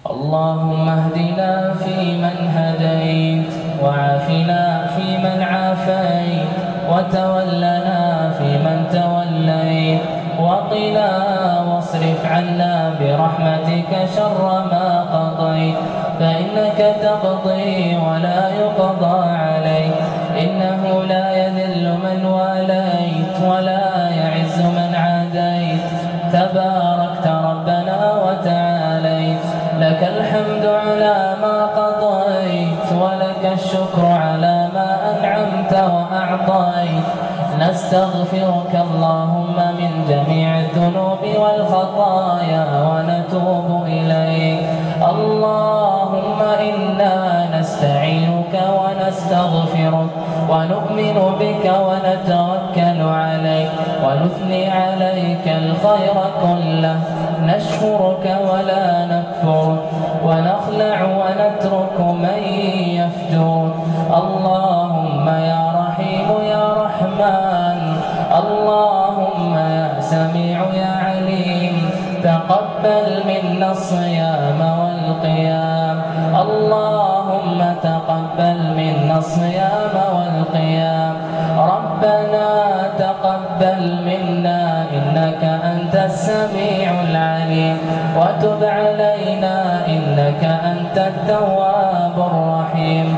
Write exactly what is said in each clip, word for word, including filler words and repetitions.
اللهم اهدنا فيمن هديت، وعافنا فيمن عافيت، وتولنا فيمن توليت، وقنا واصرف عنا برحمتك شر ما قضيت، فإنك تقضي ولا يقضى عليك، إنه لا يذل من واليت ولا يعز من عاديت، تباركت ربنا وتعاليت، لك الحمد على ما قضيت، ولك الشكر على ما أنعمت وأعطيت، نستغفرك اللهم من جميع الذنوب والخطايا ونتوب إليك. اللهم إنا نستعينك ونستغفرك ونؤمن بك ونتوكل عليك ونثني عليك الخير كله، نشكرك ولا نكفرك، ونخلع ونترك من يفجرك. اللهم يا رحيم يا رحمن، اللهم يا سميع يا عليم، تقبل منا الصيام والقيام، اللهم تقبل منا الصيام والقيام. ربنا تقبل منا إنك أنت السميع العليم، وتب علينا إنك أنت التواب الرحيم.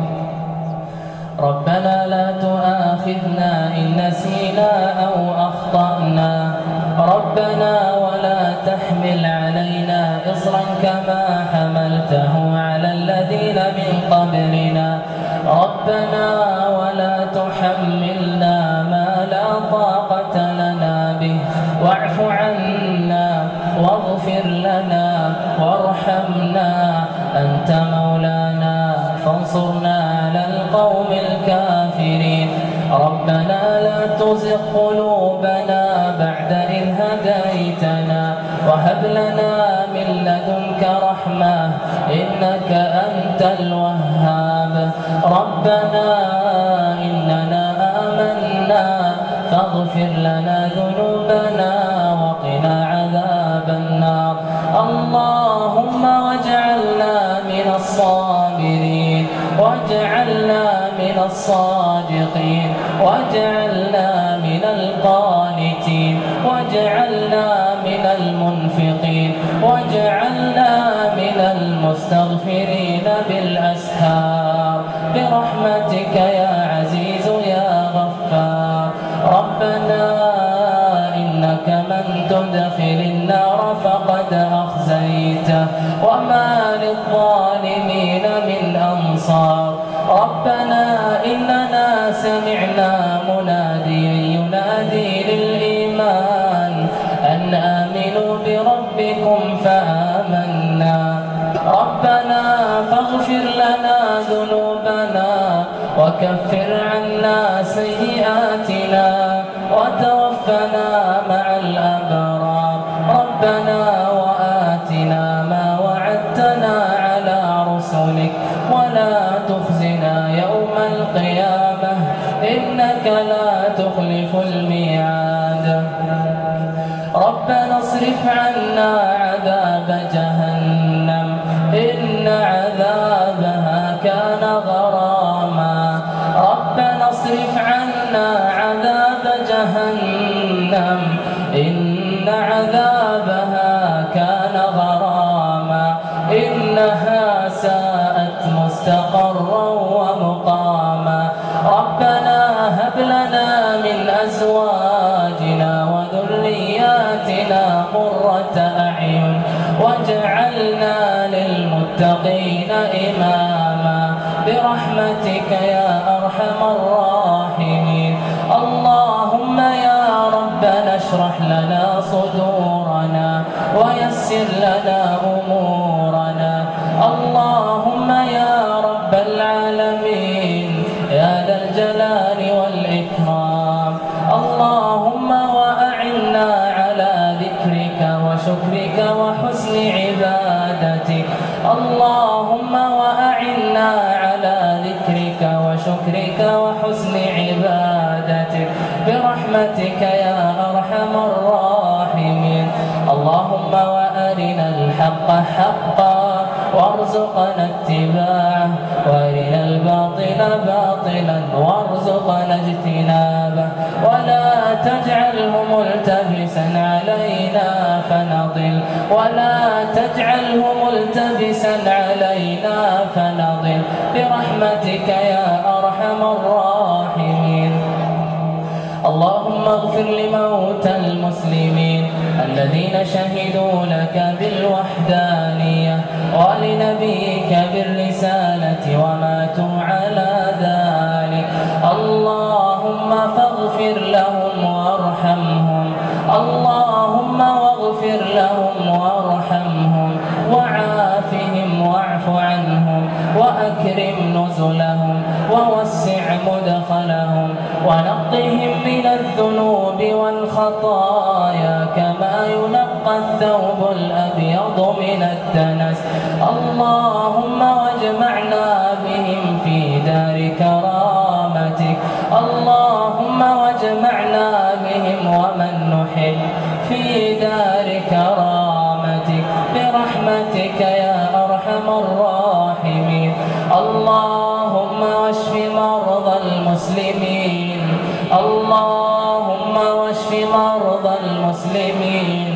ربنا لا تؤاخذنا إن نسينا أو أخطأنا، ربنا ولا تحمل علينا إصرا كما حملته على الذين من قبلنا، ربنا ولا تحملنا ما لا طاقة لنا به، واعف عنا واغفر لنا وارحمنا، أنت مولانا فانصرنا على القوم الكافرين. ربنا لا تزغ قلوبنا بعد إذ هديتنا، وهب لنا من لدنك رحمة إنك أنت الوهاب. ربنا إننا آمنا فاغفر لنا ذنوبنا وقنا عذاب النار. اللهم واجعلنا من الصابرين، واجعلنا من الصادقين، واجعلنا من القانتين، واجعلنا من المنفقين، واجعلنا من المستغفرين بالأسحار، برحمتك يا عزيز يا غفار. ربنا إنك من تدخل النار فقد أخزيته، وما للظالمين من أنصار. ربنا إننا سمعنا مناديا ينادي للإيمان أن آمنوا بربكم فآمنا، ربنا فاغفر لنا ذنوبنا وكفر عنا سيئاتنا وتوفنا مع الأبرار. ربنا وآتنا ما وعدتنا على رسلك ولا تخزنا يوم القيامة إنك لا تخلف الميعاد. ربنا اصرف عنا عذاب جهنم إن عذابها كان غراما. ربنا اصرف عنا عذاب جهنم إن عذابها كان غراما، إنها ساءت مستقرا ومقاما. ربنا هب لنا من أزواجنا وذرياتنا قرة أعين واجعلنا للمتقين إماما، برحمتك يا أرحم الراحمين. اللهم يا ربنا اشرح لنا صدورنا ويسر لنا أمورنا. اللهم يا رب العالمين يا ذا الجلال والإكرام، اللهم وأعنا على ذكرك وشكرك وحسن عبادتك. اللهم وأعنا على ذكرك وشكرك وحسن عبادتك برحمتك يا أرحم الراحمين. اللهم وأرنا الحق حقا وارزقنا اتباعه، وارنا الباطل باطلا وارزقنا اجتنابه، ولا تجعله ملتبسا علينا فنضل، ولا تجعله ملتبسا علينا فنضل، برحمتك يا أرحم الراحمين. اللهم اغفر لموتى المسلمين الذين شهدوا لك بالوحدانية ولنبيك بالرسالة وماتوا على ذلك. اللهم فاغفر لهم وارحمهم، اللهم واغفر لهم وارحمهم وعافهم واعف عنهم وأكرم نزلهم ووسع مدخلهم ونقهم من الذنوب والخطايا كما ينقى الثوب الأبيض من الدنس. اللهم واجمعنا بهم في دار كرامتك، اللهم واجمعنا بهم ومن نحب في دار كرامتك برحمتك يا أرحم الراحمين. اللهم واشف مرضى المسلمين، اللهم واشف مرضى المسلمين،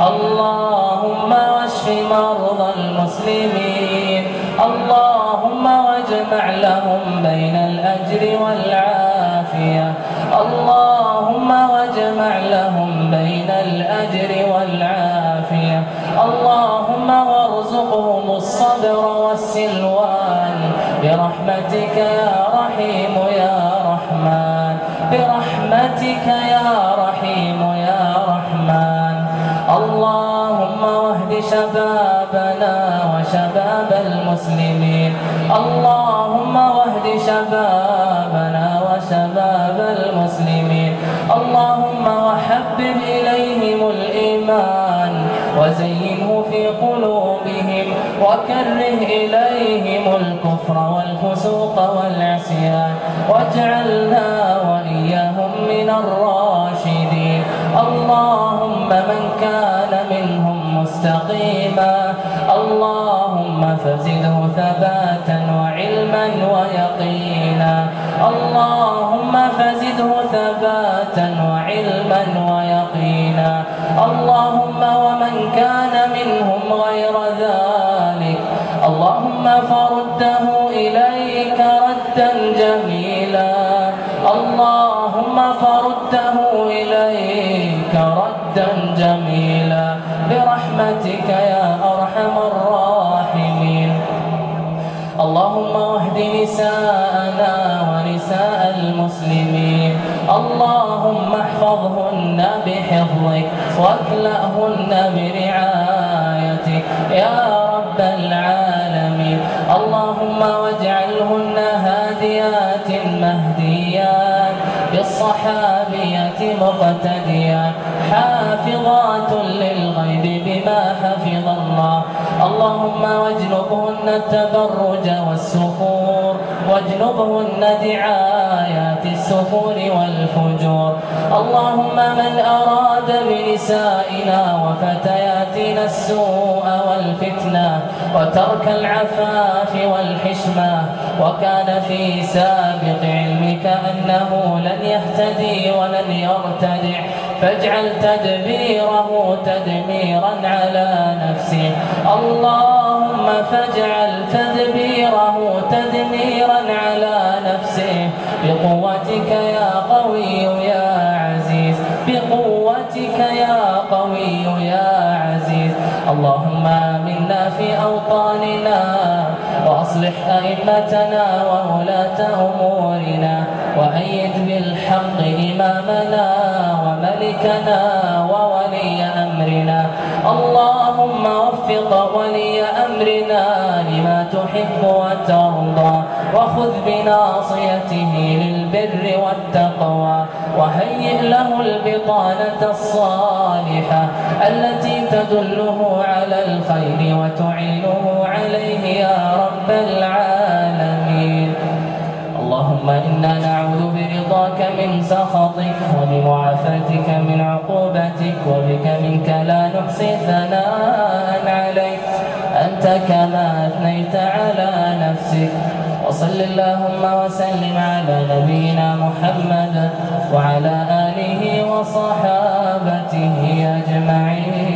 اللهم واشف مرضى المسلمين. اللهم واجمع لهم بين الأجر والعافية، اللهم واجمع لهم بين الأجر والعافية. اللهم وارزقهم الصبر والسلوان برحمتك يا رحيم يا رحمن، برحمتك يا رحيم يا رحمن. اللهم واهد شبابنا وشباب المسلمين، اللهم واهد شبابنا وشباب المسلمين. اللهم وحبب إليهم الإيمان وزينه في قلوبهم وكره إليهم الكفر والفسوق والعصيان واجعلنا وإياهم من الراشدين. اللهم من كان منهم مستقيما اللهم فزده ثباتا وعلما ويقينا، اللهم فزده ثباتا وعلما ويقينا. اللهم ومن كان منهم غير ذلك اللهم فرده إليك ردا جميلا، اللهم فرده إليك ردا جميلا برحمتك يا أرحم الراحمين. اللهم واهد نساءنا ونساء المسلمين، اللهم احفظهن بحفظك واكلأهن برعايتك يا رب العالمين. اللهم واجعلهن هاديات مهديات بالصحابية مقتديات حافظات للغيب بما حفظ الله. اللهم واجنبهن التبرج والسفور، واجنبهن دعايات السفور والفجور. اللهم من أراد بنسائنا وفتياتنا السوء والفتنة وترك العفاف والحشمة وكان في سابق علمك أنه لن يهتدي ولن يرتدع فاجعل تدبيره تدميرا على نفسه. اللهم فاجعل تدبيره تدميرا على نفسه بقوتك يا قوي يا عزيز، بقوتك يا قوي يا عزيز. اللهم آمنا في أوطاننا وأصلح أئمتنا وولاة أمورنا وأيد بالحق إمامنا وملكنا وولي أمرنا. اللهم وفق ولي أمرنا لما تحب وترضى وخذ بناصيته للبر والتقوى وهيئ له البطانة الصالحة التي تدله على الخير وتعينه عليه يا رب العالمين. اللهم إنا نعوذ برضاك من سخطك وبمعافاتك من عقوبتك وبك منك لا نحصي ثناء عليك، أنت كما أثنيت على نفسك. وصل اللهم وسلم على نبينا محمد وعلى آله وصحابته أجمعين.